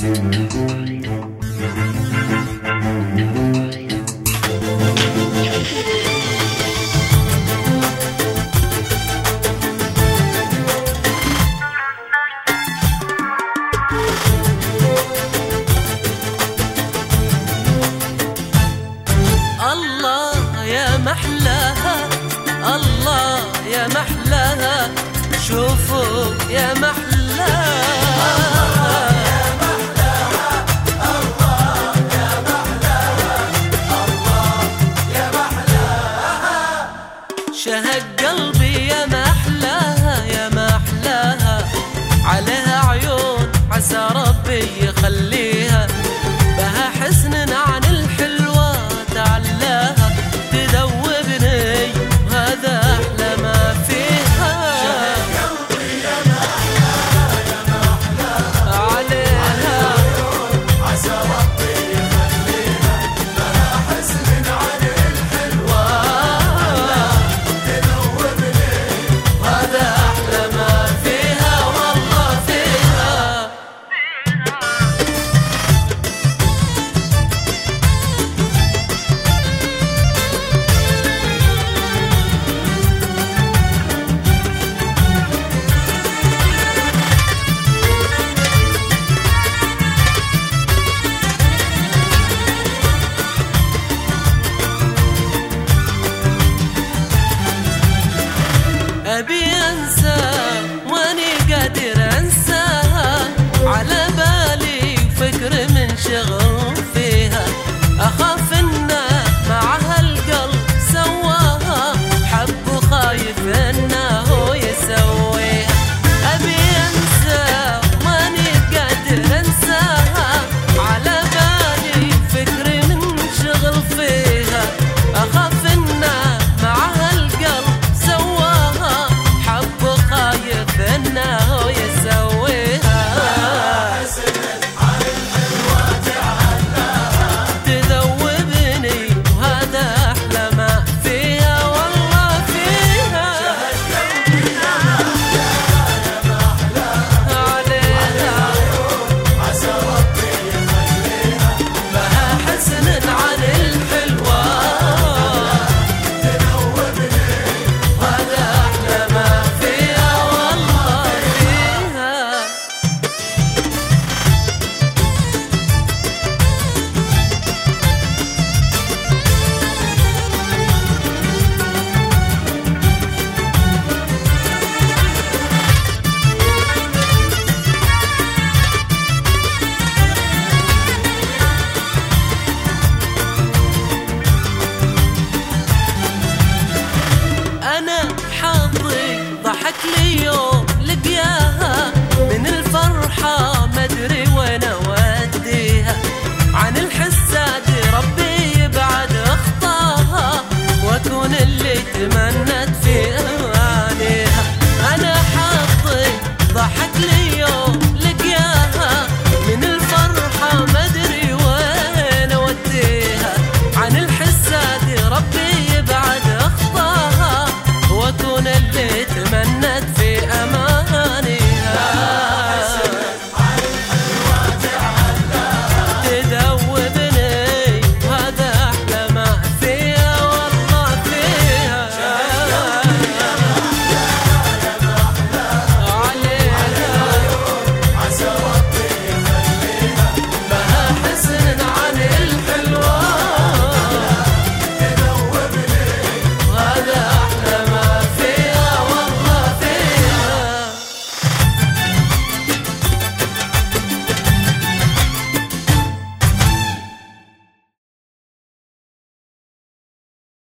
الله يا محلاها، الله يا محلاها، شوفوا يا محلاها، الله يا محلاها، الله يا محلاها، شهق قلبي يا محلاها يا محلاها، عليها عيون عسى ربي يخليها، بها حسن عن الحلوة تعلاها، تذوبني وهذا أحلى ما فيها، شهق قلبي يا محلاها يا محلاها، عليها عيون عسى ربي يخليها، بها حسن عن الحلوة تذوبني وهذا أحلى ما فيها، والله فيها. أبي أنسى وأني قادر أنساها، على بالي فكر من شغل